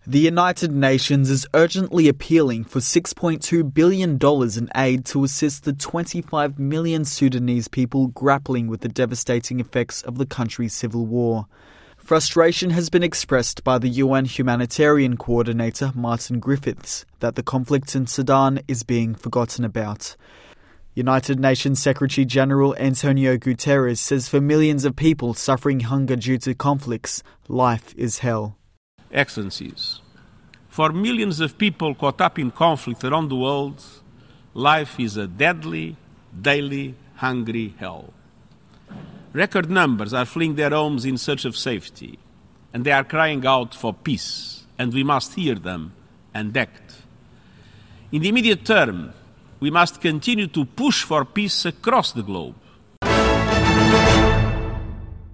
The United Nations is urgently appealing for $6.2 billion in aid to assist the 25 million Sudanese people grappling with the devastating effects of the country's civil war. Frustration has been expressed by the UN humanitarian coordinator Martin Griffiths that the conflict in Sudan is being forgotten about. United Nations Secretary-General Antonio Guterres says for millions of people suffering hunger due to conflicts, life is hell. Excellencies, for millions of people caught up in conflict around the world, life is a deadly, daily, hungry hell. Record numbers are fleeing their homes in search of safety, and they are crying out for peace, and we must hear them and act. In the immediate term, we must continue to push for peace across the globe.